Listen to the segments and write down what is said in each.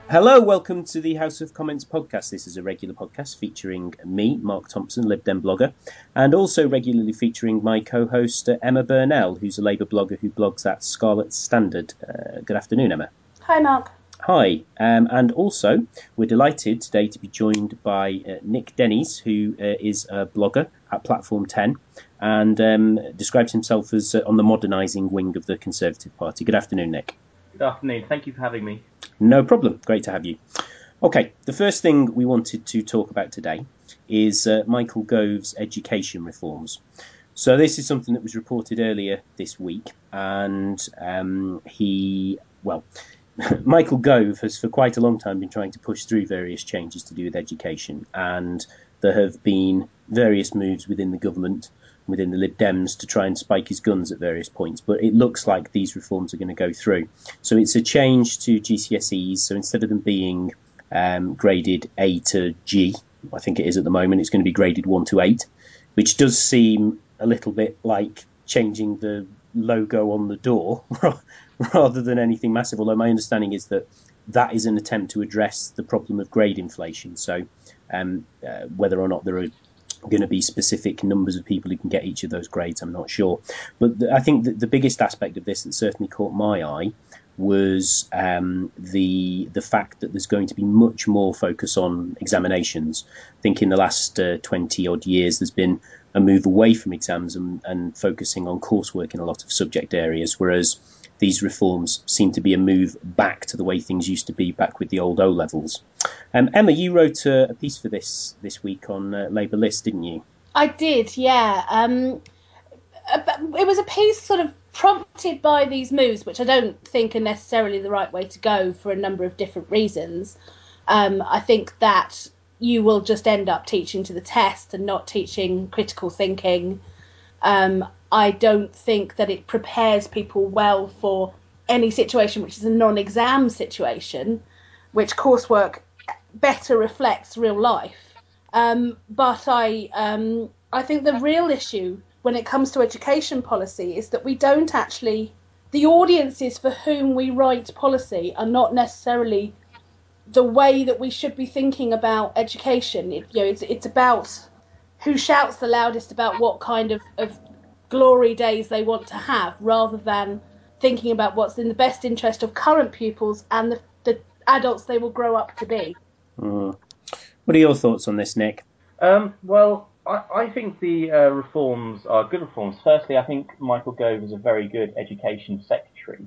Hello, welcome to the House of Comments podcast. This is a regular podcast featuring me, Mark Thompson, Lib Dem blogger, and also regularly featuring my co-host Emma Burnell, who's a Labour blogger who blogs at Scarlet Standard. Good afternoon, Emma. Hi, Mark. Hi, and also we're delighted today to be joined by Nick Dennies, who is a blogger at Platform 10 and describes himself as on the modernising wing of the Conservative Party. Good afternoon, Nick. Good afternoon. Thank you for having me. No problem. Great to have you. Okay, the first thing we wanted to talk about today is Michael Gove's education reforms. So this is something that was reported earlier this week, and Michael Gove has for quite a long time been trying to push through various changes to do with education, and there have been various moves within the government, within the Lib Dems, to try and spike his guns at various points, but it looks like these reforms are going to go through. So it's a change to GCSEs, so instead of them being graded A to G, I think it is at the moment, it's going to be graded 1 to 8, which does seem a little bit like changing the logo on the door rather than anything massive, although my understanding is that that is an attempt to address the problem of grade inflation. So whether or not there are going to be specific numbers of people who can get each of those grades, I'm not sure. But I think that the biggest aspect of this that certainly caught my eye was the fact that there's going to be much more focus on examinations. I think in the last 20 odd years there's been a move away from exams and focusing on coursework in a lot of subject areas, whereas these reforms seem to be a move back to the way things used to be back with the old O-levels. Emma, you wrote a piece for this week on Labour List, didn't you? I did, yeah. It was a piece sort of prompted by these moves, which I don't think are necessarily the right way to go for a number of different reasons. I think that you will just end up teaching to the test and not teaching critical thinking. I don't think that it prepares people well for any situation which is a non-exam situation, which coursework better reflects real life. But I think the real issue when it comes to education policy is that we don't actually, the audiences for whom we write policy are not necessarily the way that we should be thinking about education. It's about who shouts the loudest about what kind of glory days they want to have, rather than thinking about what's in the best interest of current pupils and the adults they will grow up to be. What are your thoughts on this, Nick? Well, I think the reforms are good reforms. Firstly, I think Michael Gove is a very good education secretary,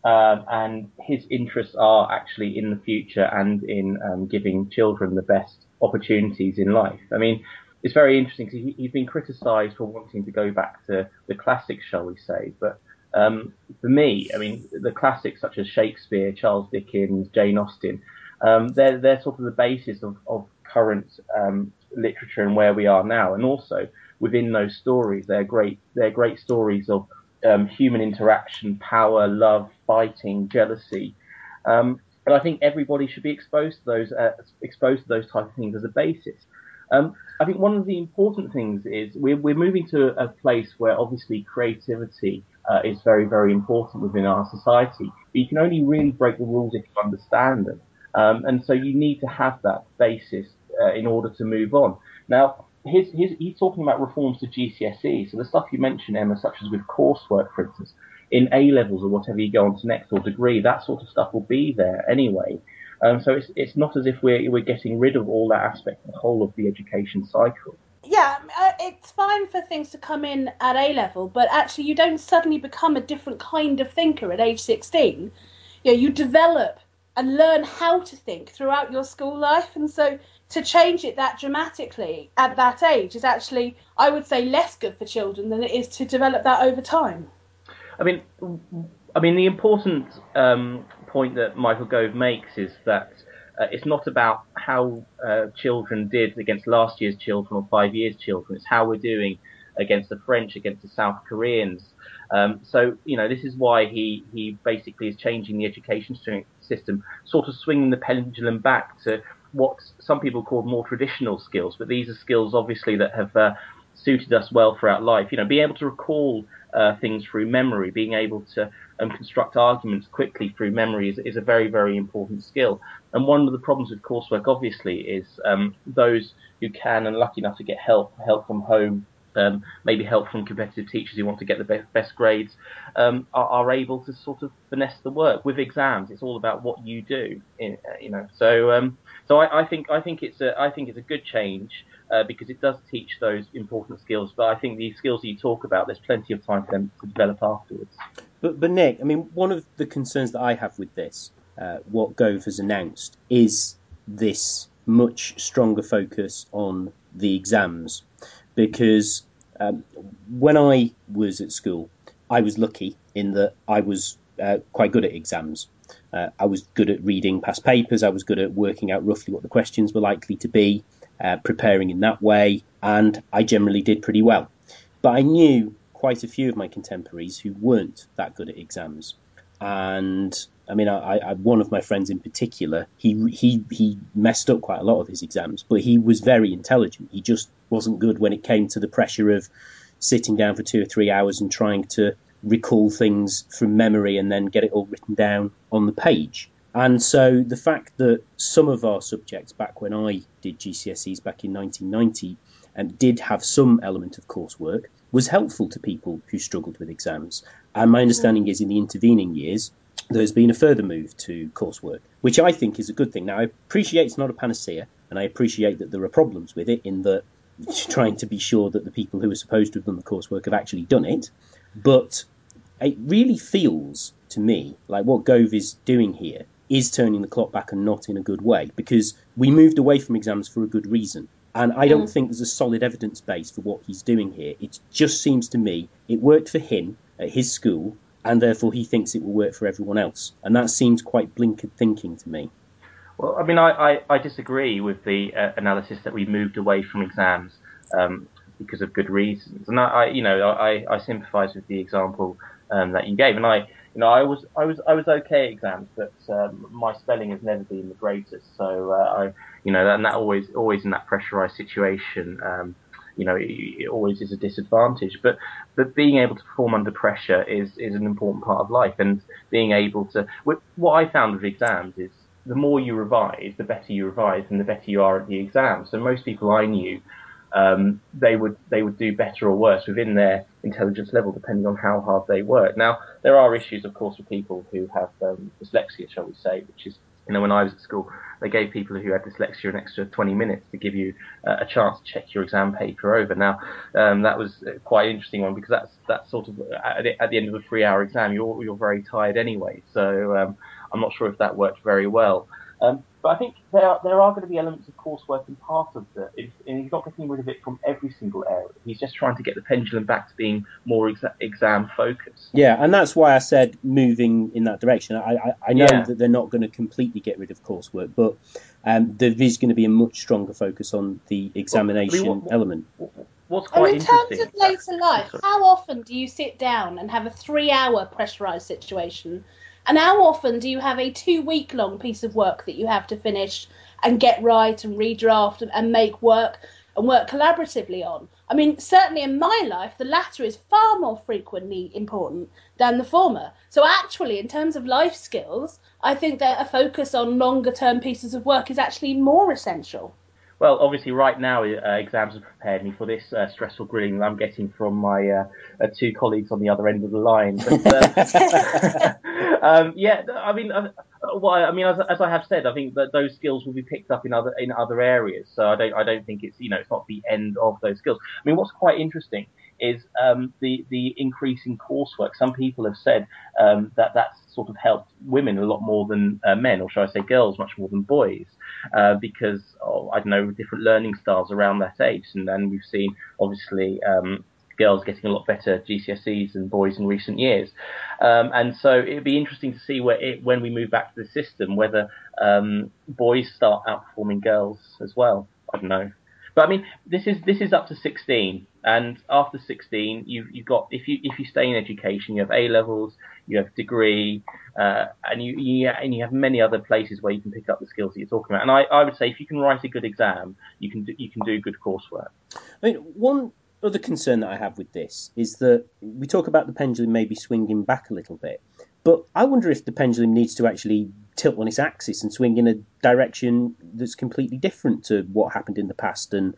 and his interests are actually in the future and in giving children the best opportunities in life. I mean, it's very interesting because he's been criticised for wanting to go back to the classics, shall we say. But for me, I mean, the classics such as Shakespeare, Charles Dickens, Jane Austen, they're sort of the basis of current literature and where we are now. And also within those stories, they're great stories of human interaction, power, love, fighting, jealousy. But I think everybody should be exposed to those type of things as a basis. I think one of the important things is we're moving to a place where obviously creativity is very, very important within our society. But you can only really break the rules if you understand them. And so you need to have that basis in order to move on. Now, he's talking about reforms to GCSE. So the stuff you mentioned, Emma, such as with coursework, for instance, in A-levels or whatever you go on to next or degree, that sort of stuff will be there anyway. So it's not as if we're getting rid of all that aspect, the whole of the education cycle. Yeah, it's fine for things to come in at A-level, but actually you don't suddenly become a different kind of thinker at age 16. You develop and learn how to think throughout your school life, and so to change it that dramatically at that age is actually, I would say, less good for children than it is to develop that over time. I mean, the important point that Michael Gove makes is that it's not about how children did against last year's children or 5 years' children. It's how we're doing against the French, against the South Koreans. So, this is why he basically is changing the education system, sort of swinging the pendulum back to what some people call more traditional skills. But these are skills, obviously, that have suited us well throughout life. Being able to recall things through memory, being able to construct arguments quickly through memory is a very, very important skill. And one of the problems with coursework, obviously, is those who can and lucky enough to get help from home, maybe help from competitive teachers who want to get the best grades, are able to sort of finesse the work. With exams, it's all about what you do, So I think it's a good change because it does teach those important skills. But I think these skills that you talk about, there's plenty of time for them to develop afterwards. But Nick, I mean, one of the concerns that I have with this, what Gove has announced, is this much stronger focus on the exams. Because when I was at school, I was lucky in that I was quite good at exams. I was good at reading past papers. I was good at working out roughly what the questions were likely to be, preparing in that way, and I generally did pretty well. But I knew quite a few of my contemporaries who weren't that good at exams. And I mean, I one of my friends in particular, he messed up quite a lot of his exams, but he was very intelligent. He just wasn't good when it came to the pressure of sitting down for 2 or 3 hours and trying to recall things from memory and then get it all written down on the page. And so the fact that some of our subjects back when I did GCSEs back in 1990 did have some element of coursework was helpful to people who struggled with exams. And my understanding is in the intervening years, there's been a further move to coursework, which I think is a good thing. Now, I appreciate it's not a panacea, and I appreciate that there are problems with it in that trying to be sure that the people who are supposed to have done the coursework have actually done it. But it really feels to me like what Gove is doing here is turning the clock back and not in a good way, because we moved away from exams for a good reason. And I don't think there's a solid evidence base for what he's doing here. It just seems to me it worked for him at his school, and therefore he thinks it will work for everyone else. And that seems quite blinkered thinking to me. Well, I mean, I disagree with the analysis that we moved away from exams because of good reasons. And I sympathise with the example that you gave. And I was okay at exams, but my spelling has never been the greatest. So and that always in that pressurised situation, it always is a disadvantage. But being able to perform under pressure is an important part of life. And being able to, what I found with exams is the more you revise, the better you revise, and the better you are at the exam. So most people I knew, they would do better or worse within their intelligence level, depending on how hard they work. Now, there are issues, of course, with people who have dyslexia, shall we say, which is, when I was at school, they gave people who had dyslexia an extra 20 minutes to give you a chance to check your exam paper over. Now, that was quite an interesting one, because that's sort of at the end of a 3-hour exam, you're very tired anyway. So I'm not sure if that worked very well. But I think there are going to be elements of coursework in part of and he's not getting rid of it from every single area. He's just trying to get the pendulum back to being more exam focused. Yeah, and that's why I said moving in that direction. I know that they're not going to completely get rid of coursework, but there is going to be a much stronger focus on the examination element. What's quite interesting? In terms of later life, how often do you sit down and have a 3-hour pressurised situation? And how often do you have a 2-week-long piece of work that you have to finish and get right and redraft and make work and work collaboratively on? I mean, certainly in my life, the latter is far more frequently important than the former. So actually, in terms of life skills, I think that a focus on longer-term pieces of work is actually more essential. Well, obviously, right now, exams have prepared me for this stressful grilling that I'm getting from my 2 colleagues on the other end of the line. But, as I have said, I think that those skills will be picked up in other areas. So I don't think it's not the end of those skills. I mean, what's quite interesting is the increase in coursework. Some people have said that's sort of helped women a lot more than men, or shall I say girls much more than boys, because of, I don't know, different learning styles around that age. And then we've seen, obviously, girls getting a lot better GCSEs than boys in recent years. And so it'd be interesting to see when we move back to the system, whether boys start outperforming girls as well. I don't know. But I mean, this is up to 16, and after 16, you've got, if you stay in education, you have A levels, you have degree, and you have many other places where you can pick up the skills that you're talking about. And I would say if you can write a good exam, you can do good coursework. I mean, one other concern that I have with this is that we talk about the pendulum maybe swinging back a little bit, but I wonder if the pendulum needs to actually tilt on its axis and swing in a direction that's completely different to what happened in the past, and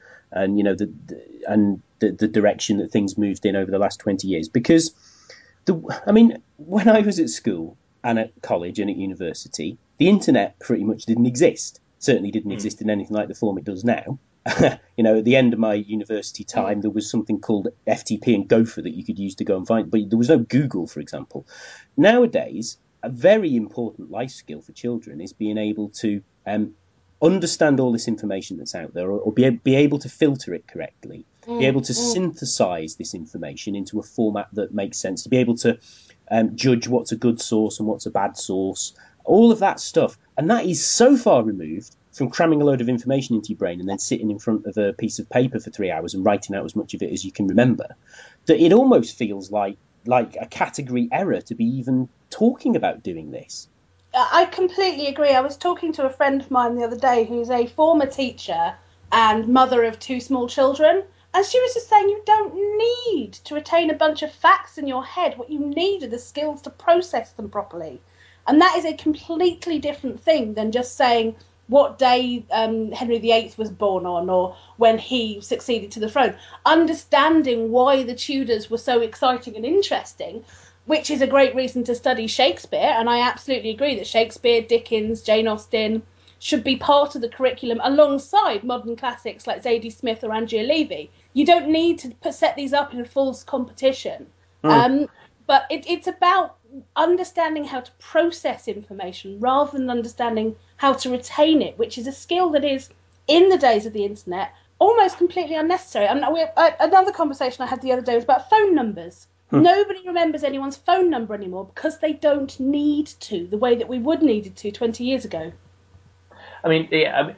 the direction that things moved in over the last 20 years. Because when I was at school and at college and at university, the internet pretty much didn't exist. Certainly didn't exist in anything like the form it does now. At the end of my university time, there was something called FTP and Gopher that you could use to go and find, but there was no Google, for example. Nowadays, a very important life skill for children is being able to understand all this information that's out there, or be able to filter it correctly, be able to synthesize this information into a format that makes sense, to be able to judge what's a good source and what's a bad source, all of that stuff. And that is so far removed from cramming a load of information into your brain and then sitting in front of a piece of paper for 3 hours and writing out as much of it as you can remember, that it almost feels like a category error to be even talking about doing this. I completely agree. I was talking to a friend of mine the other day who's a former teacher and mother of 2 small children, and she was just saying you don't need to retain a bunch of facts in your head. What you need are the skills to process them properly. And that is a completely different thing than just saying what day Henry VIII was born on, or when he succeeded to the throne. Understanding why the Tudors were so exciting and interesting, which is a great reason to study Shakespeare. And I absolutely agree that Shakespeare, Dickens, Jane Austen should be part of the curriculum alongside modern classics like Zadie Smith or Angela Levy. You don't need to set these up in a false competition. But it's about understanding how to process information rather than understanding how to retain it, which is a skill that is, in the days of the internet, almost completely unnecessary. Another conversation I had the other day was about phone numbers. Nobody remembers anyone's phone number anymore because they don't need to, the way that we would needed to 20 years ago. I mean,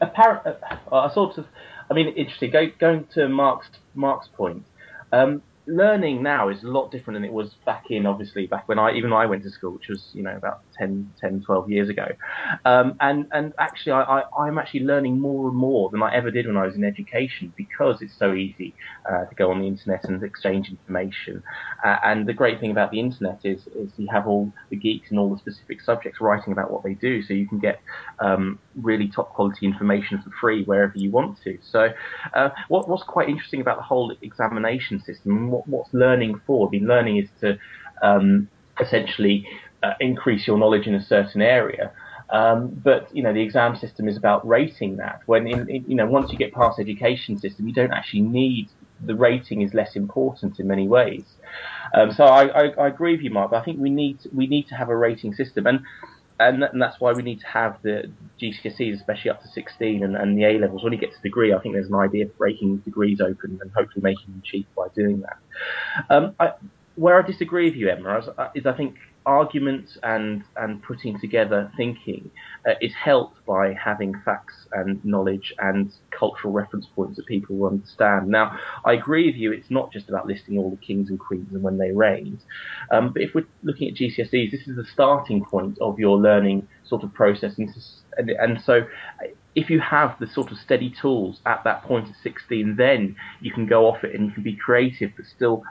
interesting. Going to Mark's point, learning now is a lot different than it was back when I went to school, which was about 10, 12 years ago. And actually, I'm actually learning more and more than I ever did when I was in education, because it's so easy to go on the internet and exchange information. And the great thing about the internet is you have all the geeks in all the specific subjects writing about what they do, so you can get really top quality information for free wherever you want to. So what's quite interesting about the whole examination system, and what's learning for? I mean, learning is to essentially increase your knowledge in a certain area. But the exam system is about rating that. When once you get past education system, you don't actually need the rating. Is less important in many ways. So I agree with you, Mark. But I think we need to have a rating system, and that's why we need to have the GCSEs, especially up to 16, and the A levels. When you get to degree, I think there's an idea of breaking degrees open and hopefully making them cheap by doing that. Where I disagree with you, Emma, is I think arguments and putting together thinking is helped by having facts and knowledge and cultural reference points that people will understand. Now, I agree with you, it's not just about listing all the kings and queens and when they reigned. But if we're looking at GCSEs, this is the starting point of your learning sort of process. And so if you have the sort of steady tools at that point at 16, then you can go off it and you can be creative, but still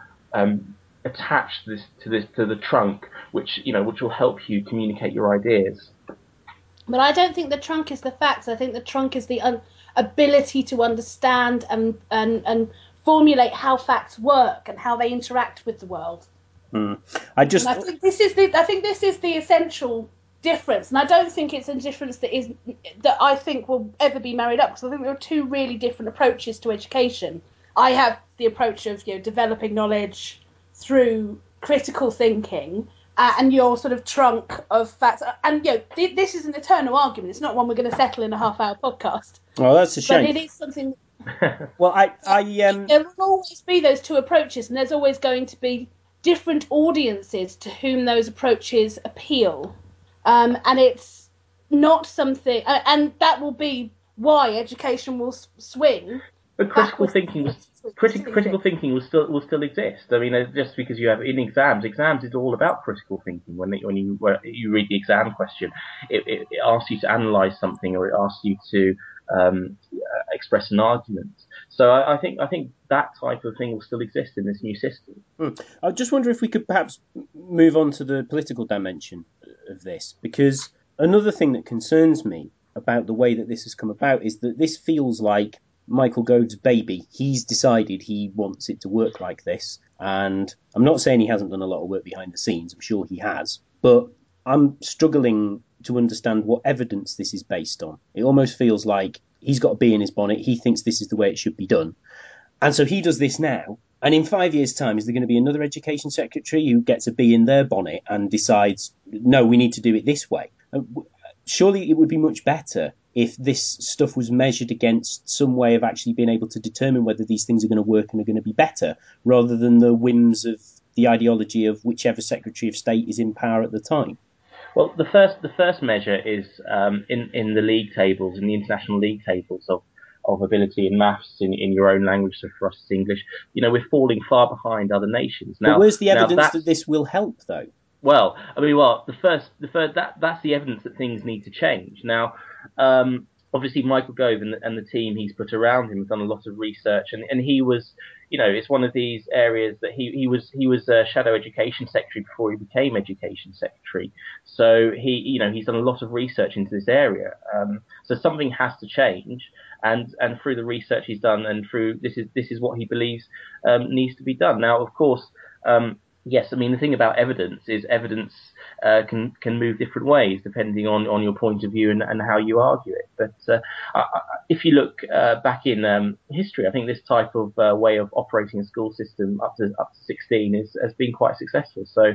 attach this to the trunk, which will help you communicate your ideas. But I don't think the trunk is the facts. I think the trunk is the ability to understand and formulate how facts work and how they interact with the world. I think this is the essential difference, and I don't think it's a difference that I think will ever be married up, because I think there are 2 really different approaches to education. I have the approach of developing knowledge through critical thinking, and your sort of trunk of facts. And this is an eternal argument. It's not one we're going to settle in a half-hour podcast. Oh, that's a shame. But it is something. Well, there will always be those 2 approaches, and there's always going to be different audiences to whom those approaches appeal. And it's not something, and that will be why education will swing. But critical thinking will still exist. I mean, just because you have in exams is all about critical thinking. When you read the exam question, it asks you to analyse something, or it asks you to express an argument. So I think that type of thing will still exist in this new system. I just wonder if we could perhaps move on to the political dimension of this, because another thing that concerns me about the way that this has come about is that this feels like Michael Gove's baby. He's decided he wants it to work like this, and I'm not saying he hasn't done a lot of work behind the scenes. I'm sure he has, but I'm struggling to understand what evidence this is based on. It almost feels like he's got a bee in his bonnet. He thinks this is the way it should be done. And so he does this now. And in 5 years' time, is there going to be another education secretary who gets a bee in their bonnet and decides, no, we need to do it this way? Surely it would be much better if this stuff was measured against some way of actually being able to determine whether these things are going to work and are going to be better, rather than the whims of the ideology of whichever Secretary of State is in power at the time. Well, the first measure is in the league tables, in the international league tables of ability in maths in your own language. So for us, it's English. We're falling far behind other nations. Now, but where's the evidence that this will help, though? Well, the first that's the evidence that things need to change. Now, obviously, Michael Gove and the team he's put around him have done a lot of research, and he was, it's one of these areas that he was a shadow education secretary before he became education secretary. So he's done a lot of research into this area. So something has to change, and through the research he's done, and through this is what he believes needs to be done. Now, of course. Yes, I mean, the thing about evidence is evidence can move different ways depending on your point of view and how you argue it. But if you look back in history, I think this type of way of operating a school system up to 16 has been quite successful. So,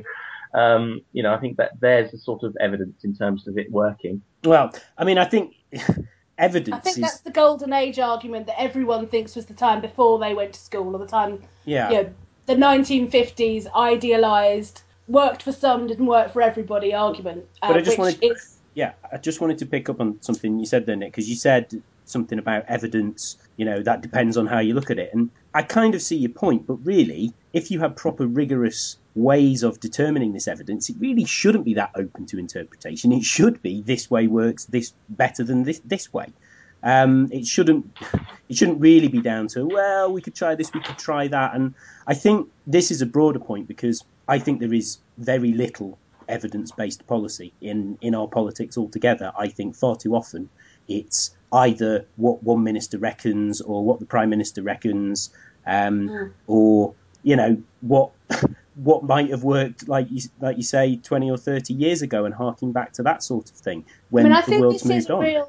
I think that there's a sort of evidence in terms of it working. Well, I mean, I think evidence. I think that's the golden age argument that everyone thinks was the time before they went to school, or the time. Yeah. The 1950s idealised, worked for some, didn't work for everybody argument. But I just wanted to pick up on something you said there, Nick, because you said something about evidence, that depends on how you look at it. And I kind of see your point, but really, if you have proper rigorous ways of determining this evidence, it really shouldn't be that open to interpretation. It should be this way works this better than this way. It shouldn't really be down to, well, we could try this, we could try that. And I think this is a broader point, because I think there is very little evidence-based policy in our politics altogether. I think far too often it's either what one minister reckons or what the Prime Minister reckons, or, what might have worked, like you say, 20 or 30 years ago, and harking back to that sort of thing when the world's moved on.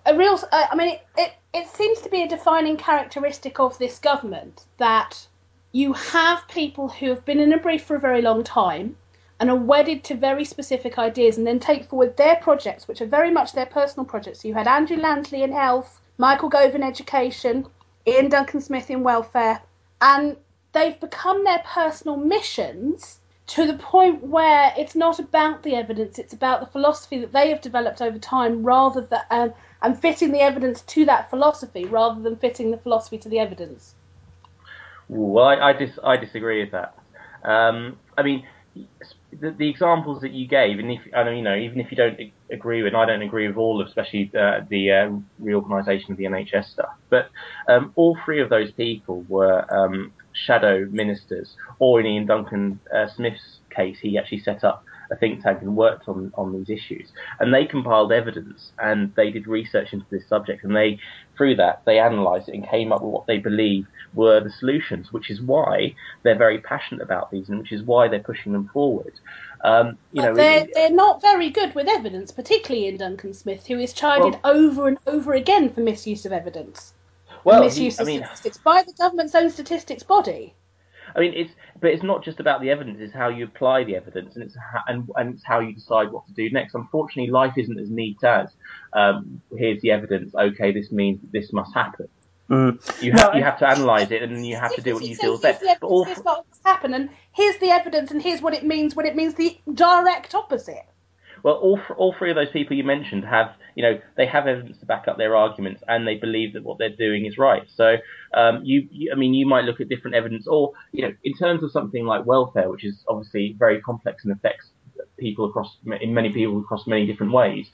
It seems to be a defining characteristic of this government that you have people who have been in a brief for a very long time and are wedded to very specific ideas, and then take forward their projects, which are very much their personal projects. So you had Andrew Lansley in health, Michael Gove in education, Ian Duncan Smith in welfare, and they've become their personal missions to the point where it's not about the evidence, it's about the philosophy that they have developed over time, rather than and fitting the evidence to that philosophy rather than fitting the philosophy to the evidence. Well, I disagree with that. I mean, the examples that you gave, and even if you don't agree with, and I don't agree with all of, especially the reorganisation of the NHS stuff, but all three of those people were shadow ministers, or in Ian Duncan Smith's case, he actually set up a think tank and worked on these issues, and they compiled evidence and they did research into this subject, and through that they analysed it and came up with what they believe were the solutions, which is why they're very passionate about these, and which is why they're pushing them forward. They're not very good with evidence, particularly in Duncan Smith, who is chided over and over again for misuse of evidence. Statistics by the government's own statistics body. I mean, it's not just about the evidence; it's how you apply the evidence, and it's how you decide what to do next. Unfortunately, life isn't as neat as here's the evidence. Okay, this means this must happen. You have to analyse it, and you have to do what you feel is best. But this is not what's happened, and here's the evidence, and here's what it means when it means the direct opposite. Well, all three of those people you mentioned have evidence to back up their arguments, and they believe that what they're doing is right. So, you might look at different evidence, or in terms of something like welfare, which is obviously very complex and affects many people across many different ways.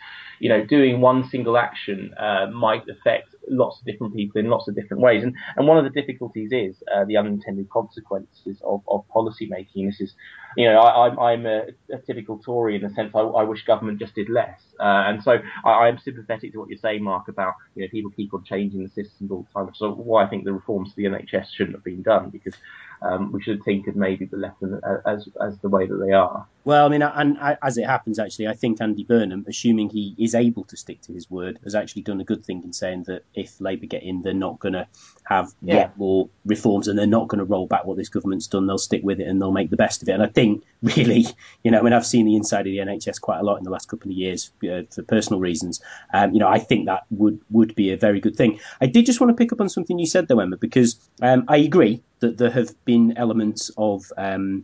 doing one single action might affect lots of different people in lots of different ways. And one of the difficulties is the unintended consequences of policy making. This is, I'm a typical Tory in the sense I wish government just did less. And so I'm sympathetic to what you're saying, Mark, about people keep on changing the systems all the time. So why I think the reforms to the NHS shouldn't have been done, because we should have tinkered maybe but left them as the way that they are. Well, I mean, and as it happens, actually, I think Andy Burnham, assuming he is able to stick to his word, has actually done a good thing in saying that if Labour get in, they're not going to have yet more reforms, and they're not going to roll back what this government's done. They'll stick with it and they'll make the best of it. And I think, really, I've seen the inside of the NHS quite a lot in the last couple of years for personal reasons. I think that would be a very good thing. I did just want to pick up on something you said, though, Emma, because I agree that there have been elements of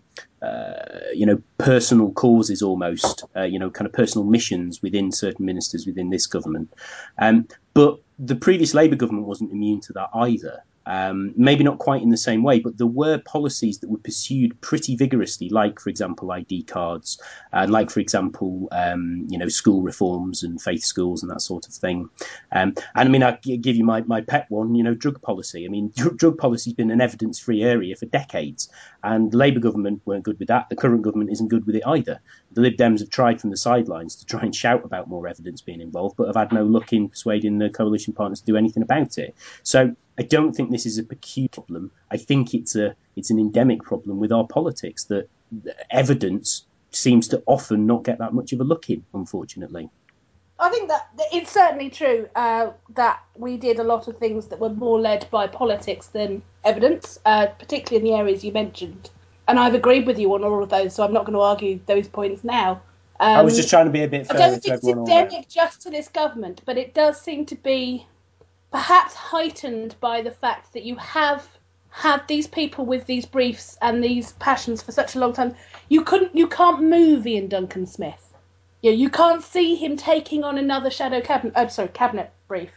personal causes almost, kind of personal missions within certain ministers within this government. But the previous Labour government wasn't immune to that either. Maybe not quite in the same way, but there were policies that were pursued pretty vigorously, like, for example, ID cards, like, for example, school reforms and faith schools and that sort of thing. And I mean, I'll give you my pet one, drug policy. I mean, drug policy has been an evidence-free area for decades, and the Labour government weren't good with that. The current government isn't good with it either. The Lib Dems have tried from the sidelines to try and shout about more evidence being involved, but have had no luck in persuading the coalition partners to do anything about it. So I don't think this is a peculiar problem. I think it's an endemic problem with our politics, that evidence seems to often not get that much of a look in, unfortunately. I think that it's certainly true that we did a lot of things that were more led by politics than evidence, particularly in the areas you mentioned. And I've agreed with you on all of those, so I'm not going to argue those points now. I was just trying to be a bit fair. I don't think it's endemic just to this government, but it does seem to be perhaps heightened by the fact that you have had these people with these briefs and these passions for such a long time. You can't move Ian Duncan Smith. You can't see him taking on another shadow cabinet brief.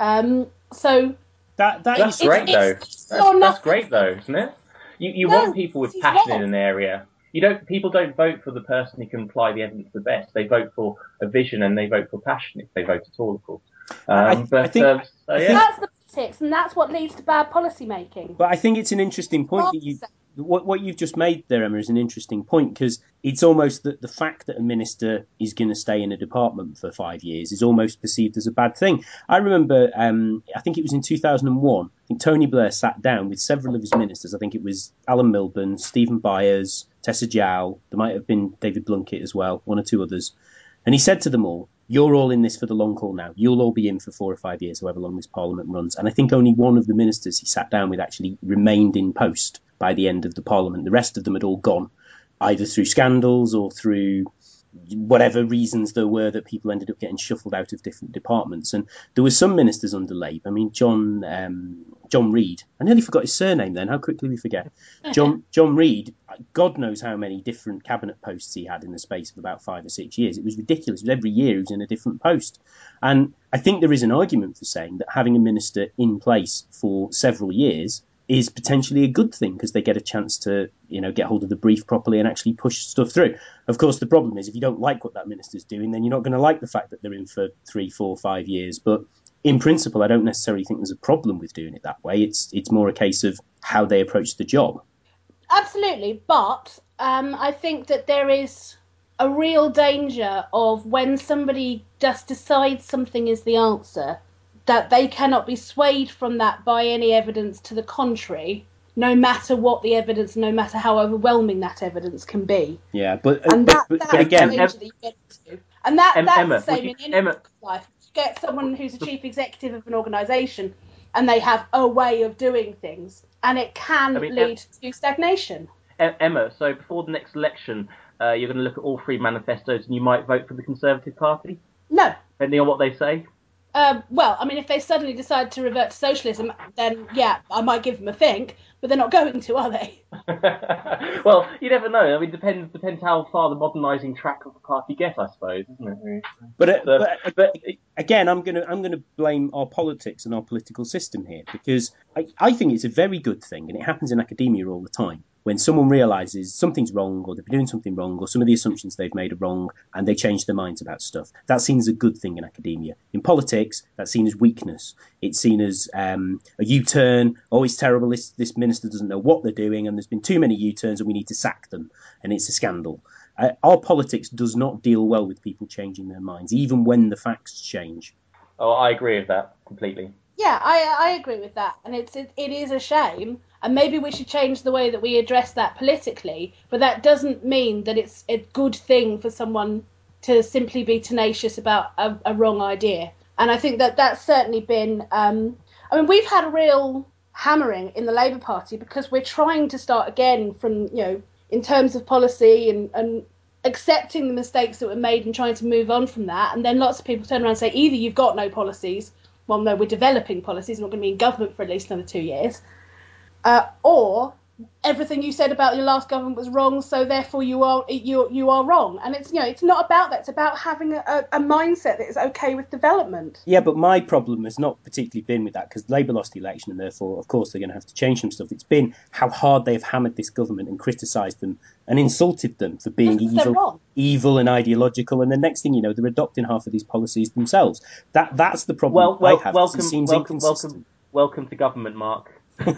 So that's great though. That's great though, isn't it? You want people with passion in an area. People don't vote for the person who can apply the evidence the best. They vote for a vision and they vote for passion, if they vote at all, of course. I think that's the politics, and that's what leads to bad policy making. But I think it's an interesting point that what you've just made there, Emma, is an interesting point, because it's almost that the fact that a minister is going to stay in a department for 5 years is almost perceived as a bad thing. I remember, I think it was in 2001, I think Tony Blair sat down with several of his ministers. I think it was Alan Milburn, Stephen Byers, Tessa Jowell, there might have been David Blunkett as well, one or two others. And he said to them all, you're all in this for the long haul now. You'll all be in for 4 or 5 years, however long this Parliament runs. And I think only one of the ministers he sat down with actually remained in post by the end of the Parliament. The rest of them had all gone, either through scandals or through whatever reasons there were that people ended up getting shuffled out of different departments. And there were some ministers under Labour. I mean, John Reid. I nearly forgot his surname then. How quickly we forget. John Reid, God knows how many different cabinet posts he had in the space of about 5 or 6 years. It was ridiculous. It was every year he was in a different post. And I think there is an argument for saying that having a minister in place for several years is potentially a good thing, because they get a chance to, get hold of the brief properly and actually push stuff through. Of course, the problem is if you don't like what that minister's doing, then you're not going to like the fact that they're in for 3, 4, 5 years. But in principle, I don't necessarily think there's a problem with doing it that way. It's more a case of how they approach the job. Absolutely, but I think that there is a real danger of when somebody just decides something is the answer, that they cannot be swayed from that by any evidence to the contrary, no matter what the evidence, no matter how overwhelming that evidence can be. Yeah, but again, that's Emma, the same in any life. You get someone who's a chief executive of an organisation, and they have a way of doing things, and it can lead to stagnation. Emma, so before the next election, you're going to look at all 3 manifestos, and you might vote for the Conservative Party? No. Depending on what they say? Well, I mean, if they suddenly decide to revert to socialism, then, yeah, I might give them a think. but they're not going to, are they? Well, you never know. I mean, depends how far the modernising track of the party get, I suppose, isn't it? But again, I'm gonna blame our politics and our political system here, because I think it's a very good thing, and it happens in academia all the time. When someone realises something's wrong, or they've been doing something wrong, or some of the assumptions they've made are wrong, and they change their minds about stuff, that's seen as a good thing in academia. In politics, that's seen as weakness. It's seen as a U-turn. Oh, it's terrible. This minister doesn't know what they're doing, and there's been too many U-turns, and we need to sack them, and it's a scandal. Our politics does not deal well with people changing their minds, even when the facts change. Oh, I agree with that completely. Yeah, I agree with that, and it is a shame, and maybe we should change the way that we address that politically, but that doesn't mean that it's a good thing for someone to simply be tenacious about a wrong idea. And I think that that's certainly been, we've had a real hammering in the Labour Party because we're trying to start again from, in terms of policy and accepting the mistakes that were made and trying to move on from that. And then lots of people turn around and say, either you've got no policies, well, no, we're developing policies, we're not going to be in government for at least another 2 years, or everything you said about your last government was wrong, so therefore you are wrong. And it's it's not about that. It's about having a mindset that is okay with development. Yeah, but my problem has not particularly been with that, because Labour lost the election, and therefore, of course, they're going to have to change some stuff. It's been how hard they've hammered this government and criticised them and insulted them for being evil and ideological. And the next thing you know, they're adopting half of these policies themselves. That's the problem I have. Welcome to government, Mark.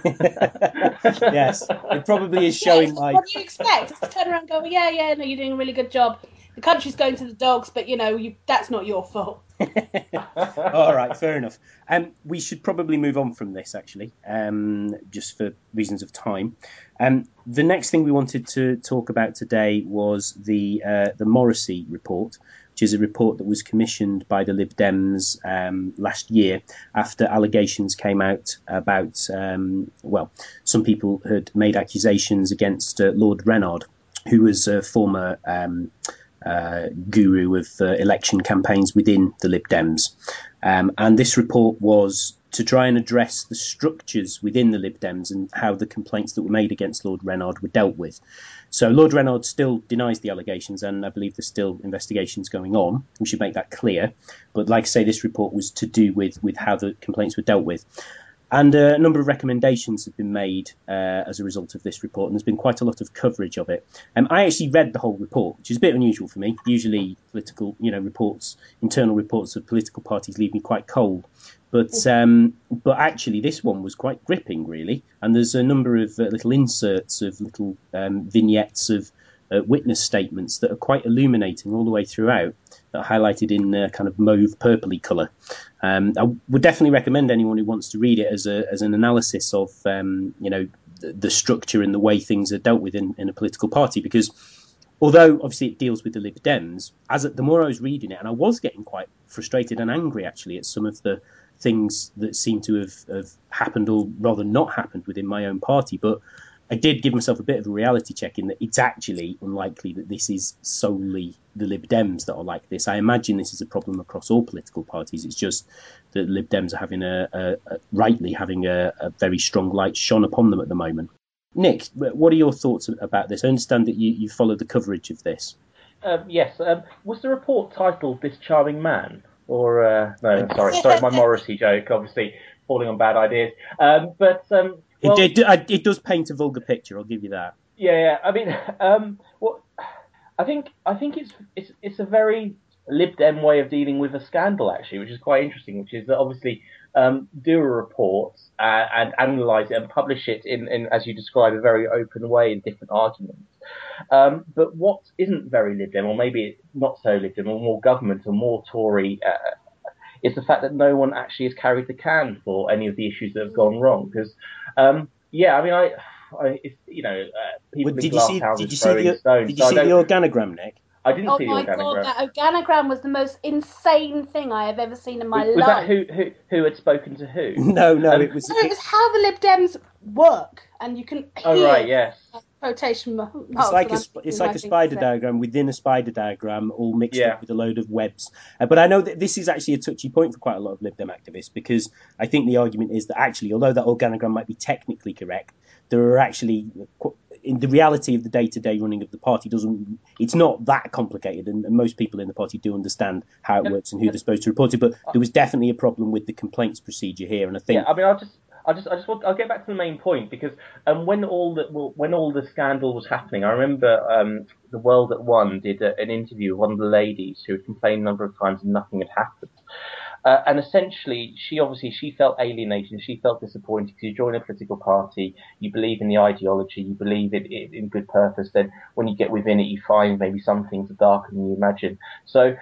Yes, it probably is showing my... What do you expect? It's to turn around and go, yeah, no, you're doing a really good job. The country's going to the dogs, but, that's not your fault. All right, fair enough. We should probably move on from this, actually, just for reasons of time. The next thing we wanted to talk about today was the Morrissey report, which is a report that was commissioned by the Lib Dems last year after allegations came out about, some people had made accusations against Lord Renaud, who was a former guru of election campaigns within the Lib Dems. And this report was to try and address the structures within the Lib Dems and how the complaints that were made against Lord Renaud were dealt with. So Lord Renaud still denies the allegations, and I believe there's still investigations going on. We should make that clear. But like I say, this report was to do with how the complaints were dealt with. And a number of recommendations have been made as a result of this report, and there's been quite a lot of coverage of it. I actually read the whole report, which is a bit unusual for me. Usually political, reports, internal reports of political parties leave me quite cold. But actually, this one was quite gripping, really. And there's a number of little inserts of little vignettes of witness statements that are quite illuminating all the way throughout, that are highlighted in kind of mauve purpley colour. I would definitely recommend anyone who wants to read it as an analysis of the structure and the way things are dealt with in a political party, because although obviously it deals with the Lib Dems, the more I was reading it, and I was getting quite frustrated and angry actually at some of the things that seem to have happened, or rather not happened, within my own party. But I did give myself a bit of a reality check in that it's actually unlikely that this is solely the Lib Dems that are like this. I imagine this is a problem across all political parties. It's just that Lib Dems are having rightly having a very strong light shone upon them at the moment. Nick, what are your thoughts about this? I understand that you followed the coverage of this. Yes. Was the report titled "This Charming Man"? Or no, sorry, my Morrissey joke, obviously falling on bad ideas. It does paint a vulgar picture. I'll give you that. Yeah. I mean, I think it's a very Lib Dem way of dealing with a scandal, actually, which is quite interesting. Which is that obviously do a report and analyse it and publish it in, as you describe, a very open way in different arguments. But what isn't very Lib Dem, or maybe not so Lib Dem, or more government, or more Tory, is the fact that no one actually has carried the can for any of the issues that have gone wrong. Because, people in glass houses throwing stones. Did you see the organogram, Nick? I didn't see the organogram. Oh my God, that organogram was the most insane thing I have ever seen in my life. Was that who had spoken to who? No, it was... No, it was how the Lib Dems work, and you can hear... Oh, right, yes. quotation marks. It's like a spider diagram within a spider diagram, all mixed up with a load of webs. But I know that this is actually a touchy point for quite a lot of Lib Dem activists, because I think the argument is that actually, although that organogram might be technically correct, there are actually, in the reality of the day-to-day running of the party, it's not that complicated, and most people in the party do understand how it works and who they're supposed to report it. But there was definitely a problem with the complaints procedure here, and I think. Yeah, I mean, I'll get back to the main point, because when all the scandal was happening, I remember The World at One did an interview with one of the ladies who had complained a number of times and nothing had happened. And essentially, she felt alienated, she felt disappointed, because you join a political party, you believe in the ideology, you believe in good purpose, then when you get within it, you find maybe some things are darker than you imagine. So,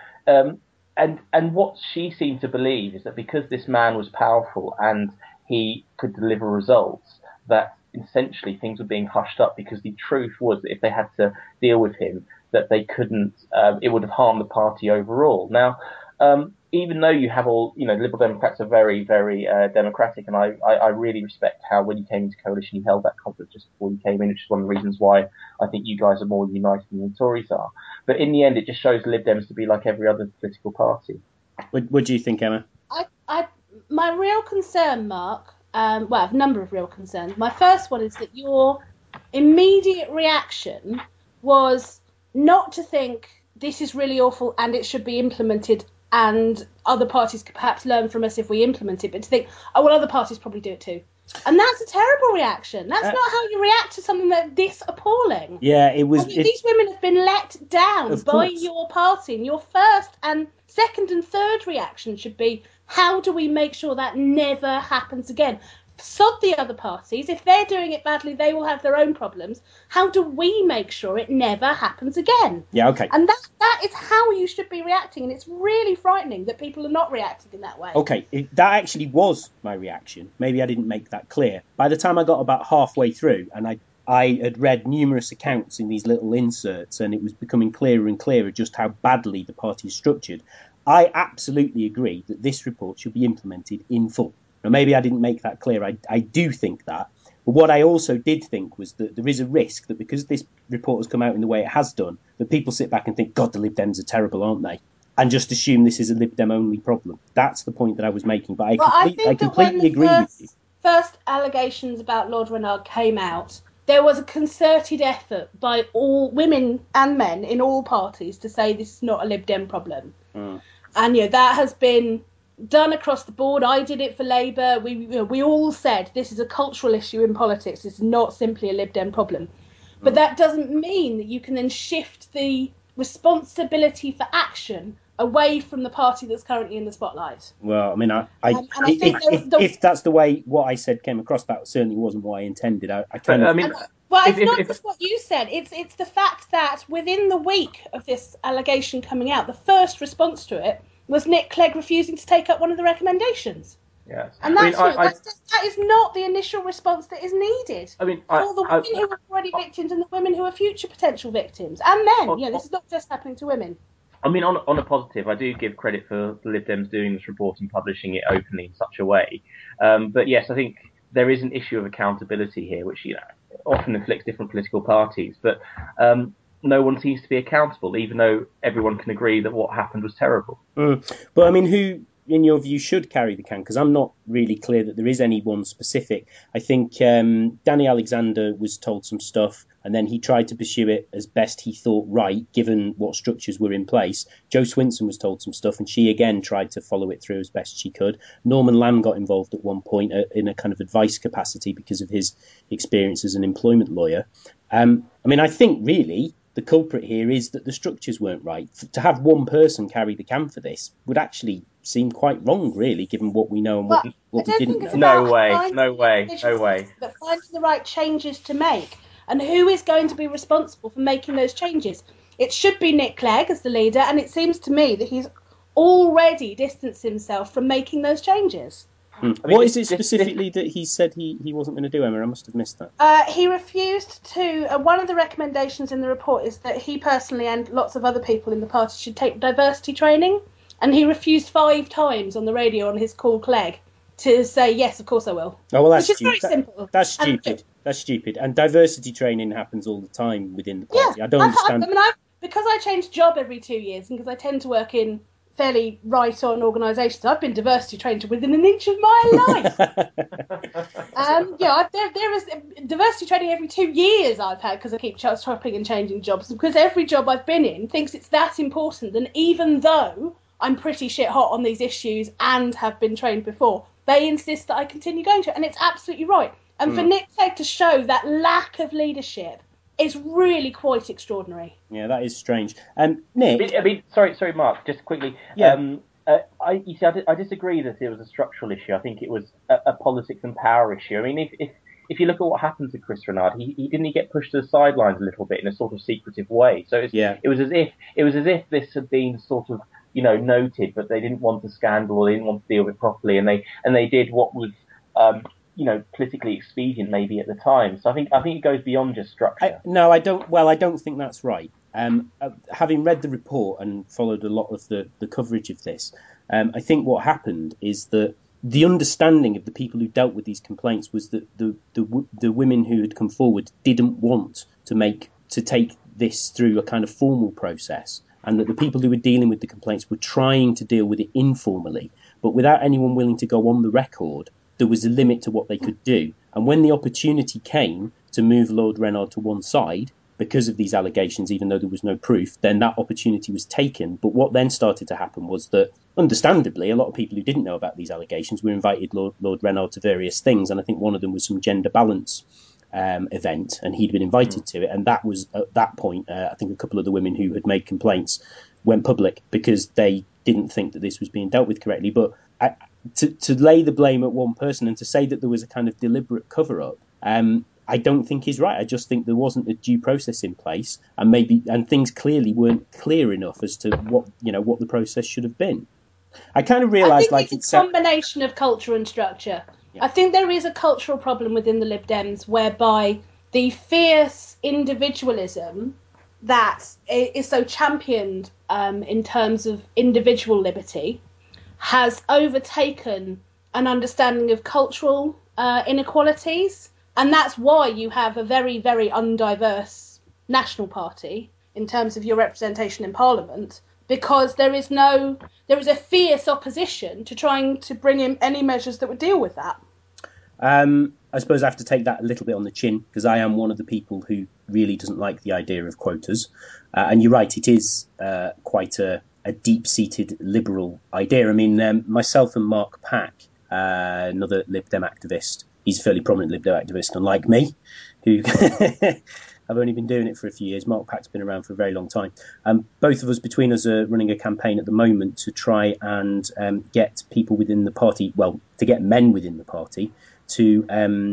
and what she seemed to believe is that because this man was powerful and he could deliver results, that essentially things were being hushed up, because the truth was that if they had to deal with him, that they couldn't, it would have harmed the party overall. Now, even though you have all, the Liberal Democrats are very, very democratic, and I really respect how when you came into coalition you held that confidence just before you came in, which is one of the reasons why I think you guys are more united than the Tories are. But in the end, it just shows the Lib Dems to be like every other political party. What do you think, Emma? My real concern, Mark, I have a number of real concerns. My first one is that your immediate reaction was not to think this is really awful and it should be implemented and other parties could perhaps learn from us if we implement it, but to think, oh, well, other parties probably do it too. And that's a terrible reaction. That's not how you react to something that's this appalling. Yeah, it was. These women have been let down by your party, and your first and second and third reaction should be, how do we make sure that never happens again? Sod the other parties. If they're doing it badly, they will have their own problems. How do we make sure it never happens again? Yeah, okay. And that is how you should be reacting, and it's really frightening that people are not reacting in that way. Okay, that actually was my reaction. Maybe I didn't make that clear. By the time I got about halfway through, and I had read numerous accounts in these little inserts, and it was becoming clearer and clearer just how badly the party is structured, I absolutely agree that this report should be implemented in full. Now, maybe I didn't make that clear. I do think that. But what I also did think was that there is a risk that because this report has come out in the way it has done, that people sit back and think, God, the Lib Dems are terrible, aren't they? And just assume this is a Lib Dem only problem. That's the point that I was making. But I completely agree with you. First allegations about Lord Renard came out, there was a concerted effort by all women and men in all parties to say this is not a Lib Dem problem. And that has been done across the board. I did it for Labour. We all said this is a cultural issue in politics. It's not simply a Lib Dem problem. But that doesn't mean that you can then shift the responsibility for action away from the party that's currently in the spotlight. Well, I mean, if that's the way what I said came across, that certainly wasn't what I intended. It's not just what you said. It's the fact that within the week of this allegation coming out, the first response to it was Nick Clegg refusing to take up one of the recommendations. Yes. And that is not the initial response that is needed for the women who are already victims and the women who are future potential victims. And men. This is not just happening to women. I mean, on a positive, I do give credit for the Lib Dems doing this report and publishing it openly in such a way. But yes, I think there is an issue of accountability here, which often afflicts different political parties. But no one seems to be accountable, even though everyone can agree that what happened was terrible. But I mean, who, in your view, should carry the can? Because I'm not really clear that there is anyone specific. I think Danny Alexander was told some stuff, and then he tried to pursue it as best he thought right, given what structures were in place. Jo Swinson was told some stuff, and she again tried to follow it through as best she could. Norman Lamb got involved at one point in a kind of advice capacity because of his experience as an employment lawyer. I mean, I think really the culprit here is that the structures weren't right. To have one person carry the can for this would actually seem quite wrong, really, given what we know and what we didn't know. No way. But finding the right changes to make, and who is going to be responsible for making those changes? It should be Nick Clegg as the leader, and it seems to me that he's already distanced himself from making those changes. What is it specifically that he said he wasn't going to do, Emma? I must have missed that. He refused to. One of the recommendations in the report is that he personally and lots of other people in the party should take diversity training, and he refused 5 times on the radio on his call Clegg to say, yes, of course I will. Oh, well, that's which is stupid. very simple. That's stupid. That's stupid. And diversity training happens all the time within the party. Yeah, I don't understand. Because I change job every 2 years, and because I tend to work in fairly right-on organisations, I've been diversity trained to within an inch of my life. There is diversity training every 2 years I've had, because I keep chopping and changing jobs, because every job I've been in thinks it's that important. And even though I'm pretty shit hot on these issues and have been trained before, they insist that I continue going to it, and it's absolutely right. And for Nick Clegg to show that lack of leadership is really quite extraordinary. Yeah, that is strange. Nick? I mean, sorry, Mark, just quickly. Yeah. I disagree that it was a structural issue. I think it was a politics and power issue. I mean, if you look at what happened to Chris Renard, he didn't get pushed to the sidelines a little bit in a sort of secretive way. So it was as if this had been sort of, noted, but they didn't want a scandal, or they didn't want to deal with it properly, and they did what was politically expedient maybe at the time. So I think it goes beyond just structure. I don't think that's right. Having read the report and followed a lot of the coverage of this, I think what happened is that the understanding of the people who dealt with these complaints was that the women who had come forward didn't want to take this through a kind of formal process, and that the people who were dealing with the complaints were trying to deal with it informally, but without anyone willing to go on the record. There was a limit to what they could do. And when the opportunity came to move Lord Renard to one side because of these allegations, even though there was no proof, then that opportunity was taken. But what then started to happen was that, understandably, a lot of people who didn't know about these allegations were invited Lord Renard to various things. And I think one of them was some gender balance event, and he'd been invited to it. And that was, at that point, I think a couple of the women who had made complaints went public because they didn't think that this was being dealt with correctly. But to lay the blame at one person and to say that there was a kind of deliberate cover-up, I don't think is right. I just think there wasn't a due process in place, and things clearly weren't clear enough as to what the process should have been. I kind of realised it's a combination of culture and structure. Yeah. I think there is a cultural problem within the Lib Dems whereby the fierce individualism that is so championed in terms of individual liberty has overtaken an understanding of cultural inequalities. And that's why you have a very, very undiverse National Party in terms of your representation in Parliament, because there is a fierce opposition to trying to bring in any measures that would deal with that. I suppose I have to take that a little bit on the chin, because I am one of the people who really doesn't like the idea of quotas. And you're right, it is quite a deep-seated liberal idea. I mean, myself and Mark Pack, another Lib Dem activist, he's a fairly prominent Lib Dem activist, unlike me, who I've only been doing it for a few years. Mark Pack's been around for a very long time. Both of us, between us, are running a campaign at the moment to try and get people within the party, to get men within the party, to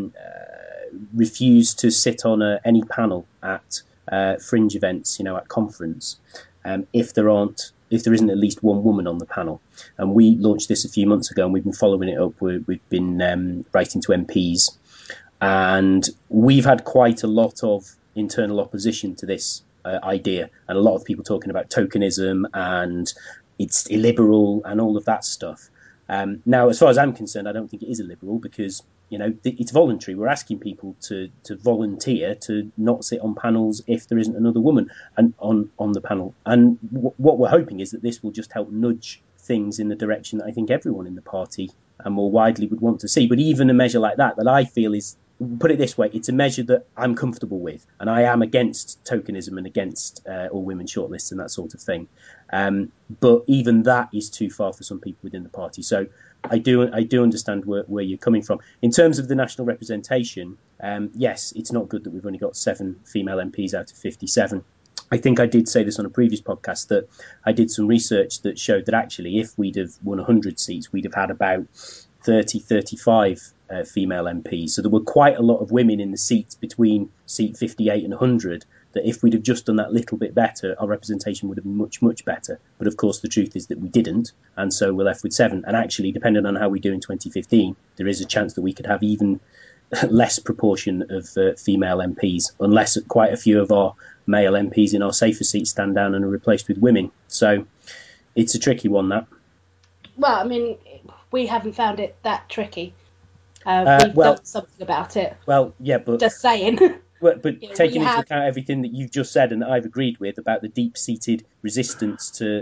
refuse to sit on any panel at fringe events, at conference, if there isn't at least one woman on the panel. And we launched this a few months ago, and we've been following it up. We've been writing to MPs, and we've had quite a lot of internal opposition to this idea, and a lot of people talking about tokenism and it's illiberal and all of that stuff. Now, as far as I'm concerned, I don't think it is illiberal, because it's voluntary. We're asking people to volunteer to not sit on panels if there isn't another woman on the panel. And what we're hoping is that this will just help nudge things in the direction that I think everyone in the party and more widely would want to see. But even a measure like that I feel is, put it this way, it's a measure that I'm comfortable with, and I am against tokenism and against all women shortlists and that sort of thing. But even that is too far for some people within the party. So I do understand where you're coming from. In terms of the national representation, yes, it's not good that we've only got 7 female MPs out of 57. I think I did say this on a previous podcast, that I did some research that showed that actually if we'd have won 100 seats, we'd have had about 30, 35 female MPs. So there were quite a lot of women in the seats between seat 58 and 100, that if we'd have just done that little bit better, our representation would have been much, much better. But of course, the truth is that we didn't. And so we're left with 7. And actually, depending on how we do in 2015, there is a chance that we could have even less proportion of female MPs, unless quite a few of our male MPs in our safer seats stand down and are replaced with women. So it's a tricky one, that. Well, I mean, we haven't found it that tricky. We've done something about it. Well, yeah, but just saying. But taking into account everything that you've just said and that I've agreed with about the deep-seated resistance to,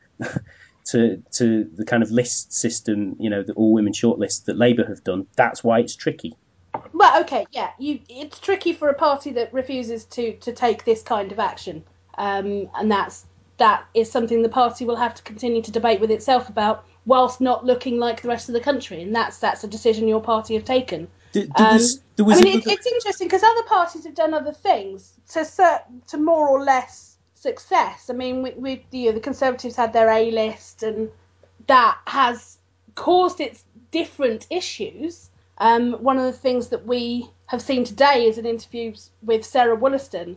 to the kind of list system, the all-women shortlist that Labour have done, that's why it's tricky. Well, okay, yeah, it's tricky for a party that refuses to take this kind of action, and that is something the party will have to continue to debate with itself about, whilst not looking like the rest of the country, and that's a decision your party have taken. It's interesting because other parties have done other things to more or less success. I mean, the Conservatives had their A list, and that has caused its different issues. One of the things that we have seen today is an interview with Sarah Wollaston,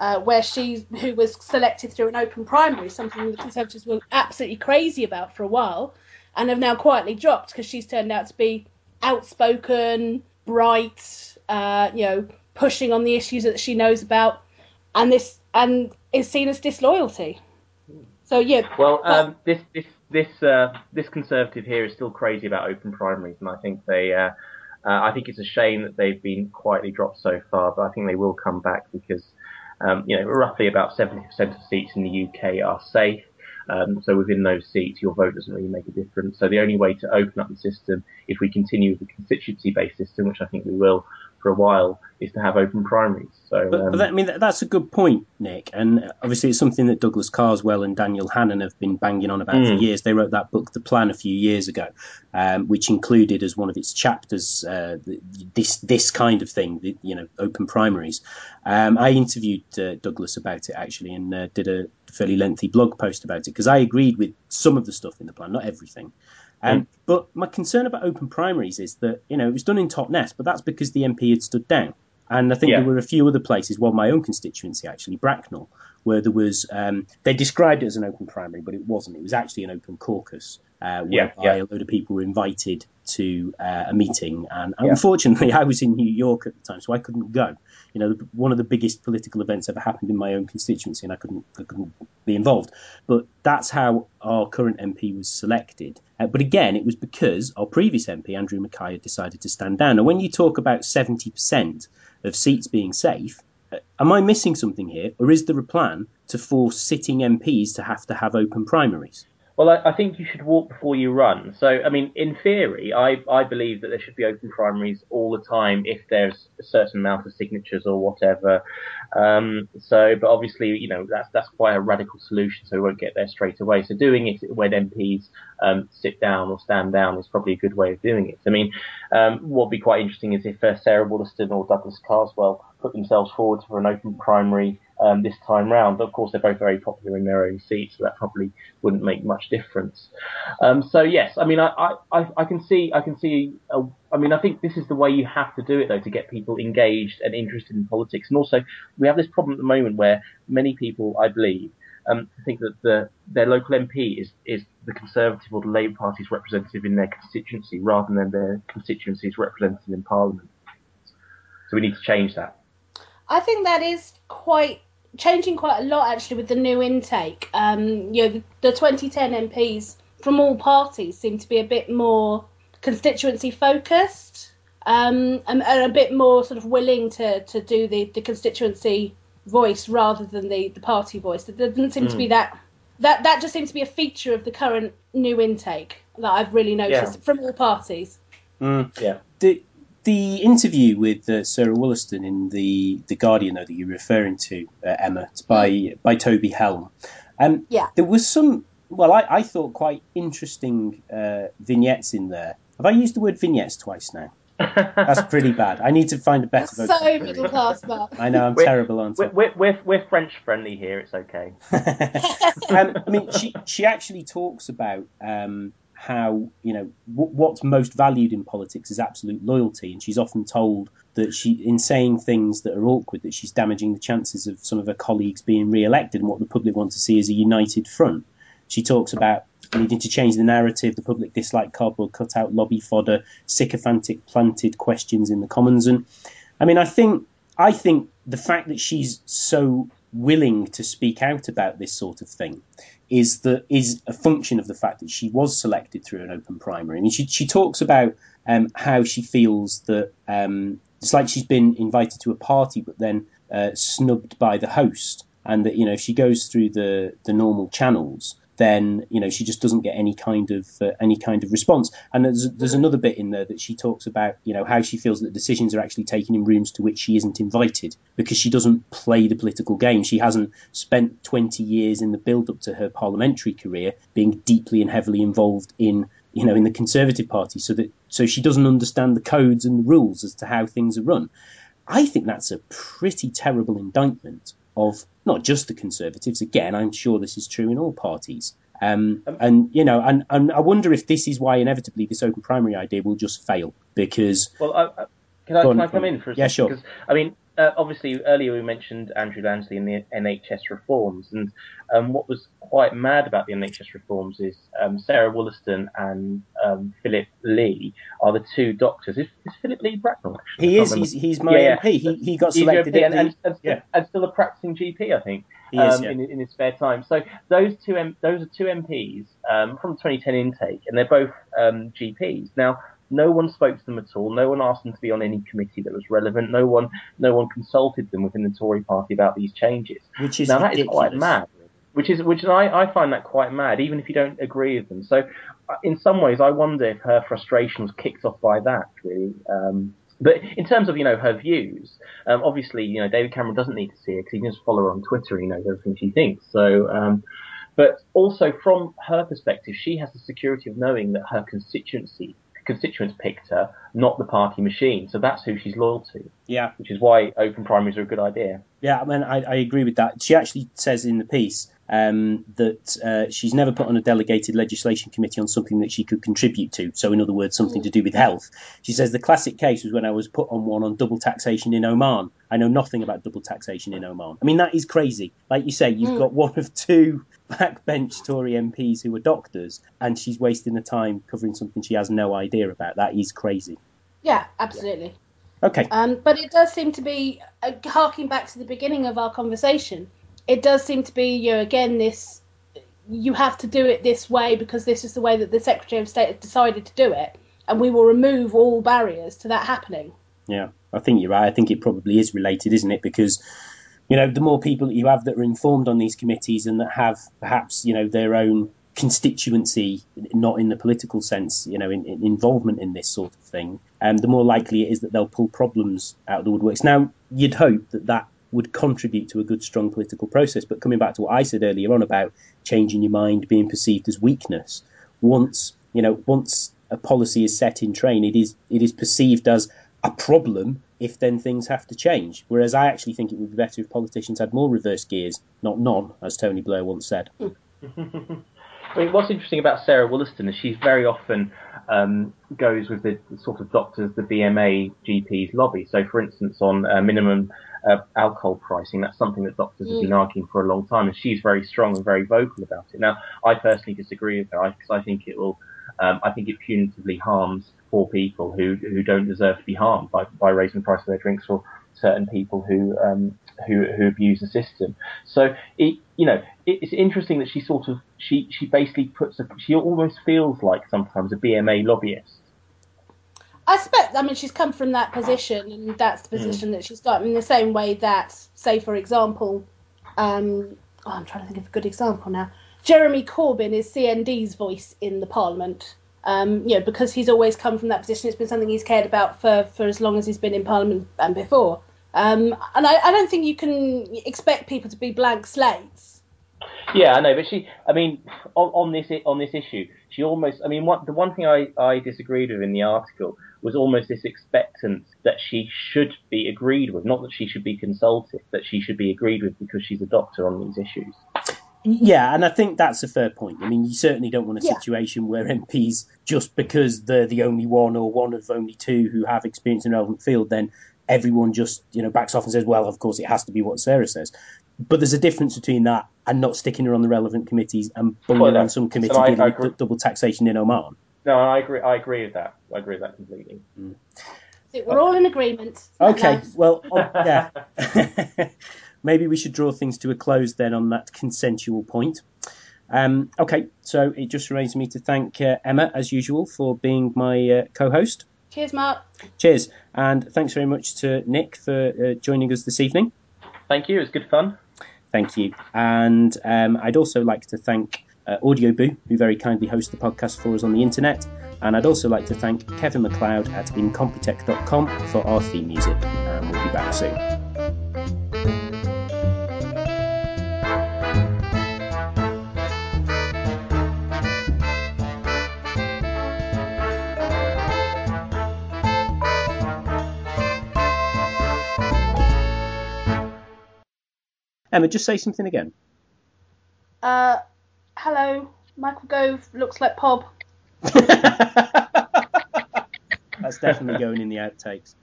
who was selected through an open primary, something the Conservatives were absolutely crazy about for a while, and have now quietly dropped because she's turned out to be outspoken, bright, pushing on the issues that she knows about, and is seen as disloyalty. So yeah. Well, this Conservative here is still crazy about open primaries, and I think I think it's a shame that they've been quietly dropped so far, but I think they will come back because, roughly about 70% of seats in the UK are safe. So within those seats, your vote doesn't really make a difference. So the only way to open up the system, if we continue with the constituency-based system, which I think we will for a while, is to have open primaries. So, that's a good point, Nick. And obviously it's something that Douglas Carswell and Daniel Hannan have been banging on about for years. They wrote that book, The Plan, a few years ago, which included as one of its chapters this kind of thing, open primaries. I interviewed Douglas about it, actually, and did a fairly lengthy blog post about it, because I agreed with some of the stuff in the plan, not everything. But my concern about open primaries is that, it was done in Totnes, but that's because the MP had stood down. And I think there were a few other places, my own constituency, actually, Bracknell, where there was, they described it as an open primary, but it wasn't. It was actually an open caucus, whereby a load of people were invited to a meeting. And unfortunately, I was in New York at the time, so I couldn't go. One of the biggest political events ever happened in my own constituency, and I couldn't be involved. But that's how our current MP was selected. But again, it was because our previous MP, Andrew Mackay, had decided to stand down. And when you talk about 70% of seats being safe, am I missing something here? Or is there a plan to force sitting MPs to have open primaries? Well, I think you should walk before you run. So, I mean, in theory, I believe that there should be open primaries all the time if there's a certain amount of signatures or whatever. But obviously, that's quite a radical solution, so we won't get there straight away. So doing it when MPs sit down or stand down is probably a good way of doing it. I mean, what would be quite interesting is if Sarah Wollaston or Douglas Carswell put themselves forward for an open primary this time round. But of course, they're both very popular in their own seats, so that probably wouldn't make much difference. So yes, I mean, I can see. I mean, I think this is the way you have to do it, though, to get people engaged and interested in politics. And also, we have this problem at the moment where many people, I believe, think that their local MP is the Conservative or the Labour Party's representative in their constituency rather than their constituency's representative in Parliament. So we need to change that. I think that is changing quite a lot, actually, with the new intake. The 2010 MPs from all parties seem to be a bit more constituency focused, and a bit more sort of willing to do the constituency voice rather than the party voice. There doesn't seem to be that just seems to be a feature of the current new intake that I've really noticed from all parties. The interview with Sarah Wollaston in the Guardian, though, that you're referring to, Emma, it's by Toby Helm. There was some, I thought quite interesting vignettes in there. Have I used the word vignettes twice now? That's pretty bad. I need to find a better vocabulary. So middle class, Mark. I know, I'm terrible on it. We're French friendly here. It's okay. I mean, she actually talks about how, what's most valued in politics is absolute loyalty, and she's often told that in saying things that are awkward, that she's damaging the chances of some of her colleagues being re-elected, and what the public want to see is a united front. She talks about needing to change the narrative, the public dislike cardboard cutout, lobby fodder, sycophantic planted questions in the Commons. And I mean, I think the fact that she's so willing to speak out about this sort of thing is a function of the fact that she was selected through an open primary. I mean, she talks about how she feels that it's like she's been invited to a party but then snubbed by the host, and that, if she goes through the normal channels, then she just doesn't get any kind of response. And there's another bit in there that she talks about how she feels that decisions are actually taken in rooms to which she isn't invited, because she doesn't play the political game. She hasn't spent 20 years in the build up to her parliamentary career being deeply and heavily involved in the Conservative Party, so she doesn't understand the codes and the rules as to how things are run. I think that's a pretty terrible indictment of not just the Conservatives. Again, I'm sure this is true in all parties. And I wonder if this is why inevitably this open primary idea will just fail, because... Well, can I come in for a second? Yeah, sure. Because, obviously, earlier we mentioned Andrew Lansley and the NHS reforms, and what was quite mad about the NHS reforms is Sarah Wollaston and Philip Lee are the two doctors. Is Philip Lee Bracknell, actually? He is. He's my MP. He got selected. And still a practicing GP, I think, in his spare time. So those are two MPs from the 2010 intake, and they're both GPs. Now, no one spoke to them at all. No one asked them to be on any committee that was relevant. No one consulted them within the Tory party about these changes. Which is now ridiculous. That is quite mad. I find that quite mad, even if you don't agree with them. So, in some ways, I wonder if her frustration was kicked off by that, really. But in terms of her views, obviously David Cameron doesn't need to see her because he can just follow her on Twitter. He knows everything she thinks. So, but also from her perspective, she has the security of knowing that her constituents picked her, not the party machine. So that's who she's loyal to. Yeah. Which is why open primaries are a good idea. Yeah, I agree with that. She actually says in the piece that she's never put on a delegated legislation committee on something that she could contribute to. So in other words, something to do with health. She says the classic case was when I was put on one on double taxation in Oman. I know nothing about double taxation in Oman. I mean, that is crazy. Like you say, you've got one of two backbench Tory MPs who are doctors, and she's wasting the time covering something she has no idea about. That is crazy. Yeah, absolutely. Yeah. Okay. But it does seem to be, harking back to the beginning of our conversation, it does seem to be, again, this, you have to do it this way because this is the way that the Secretary of State has decided to do it, and we will remove all barriers to that happening. Yeah, I think you're right. I think it probably is related, isn't it? Because, the more people that you have that are informed on these committees and that have perhaps, their own constituency, not in the political sense, in involvement in this sort of thing, the more likely it is that they'll pull problems out of the woodworks. Now, you'd hope that would contribute to a good, strong political process. But coming back to what I said earlier on about changing your mind being perceived as weakness, once a policy is set in train, it is perceived as a problem if then things have to change. Whereas I actually think it would be better if politicians had more reverse gears, not none, as Tony Blair once said. I mean, what's interesting about Sarah Wollaston is she's very often goes with the sort of doctors the BMA GPs lobby. So, for instance, on minimum alcohol pricing, that's something that doctors have been arguing for a long time, and she's very strong and very vocal about it. Now, I personally disagree with her because I think it will. I think it punitively harms poor people who don't deserve to be harmed by raising the price of their drinks for certain people who abuse the system. So it's interesting that she basically she almost feels like sometimes a BMA lobbyist. I expect, she's come from that position, and that's the position that she's got in the same way that, say, for example, I'm trying to think of a good example now. Jeremy Corbyn is CND's voice in the Parliament, because he's always come from that position. It's been something he's cared about for as long as he's been in Parliament and before. And I don't think you can expect people to be blank slates. Yeah, I know, but on this issue, she almost. The one thing I disagreed with in the article was almost this expectance that she should be agreed with, not that she should be consulted, that she should be agreed with because she's a doctor on these issues. Yeah, and I think that's a fair point. You certainly don't want a situation where MPs, just because they're the only one or one of only two who have experience in a relevant field, then everyone just backs off and says, well, of course it has to be what Sarah says. But there's a difference between that and not sticking her on the relevant committees and bunging her on some committee dealing with double taxation in Oman. No, I agree with that. I agree with that completely. We're all in agreement. Okay, well, yeah. maybe we should draw things to a close then on that consensual point. Okay, so it just remains me to thank Emma, as usual, for being my co-host. Cheers, Mark. Cheers, and thanks very much to Nick for joining us this evening. Thank you, it was good fun. Thank you. And I'd also like to thank Audioboo, who very kindly host the podcast for us on the internet. And I'd also like to thank Kevin MacLeod at incompetech.com for our theme music. And we'll be back soon. Emma, just say something again. Hello, Michael Gove looks like Pob. That's definitely going in the outtakes.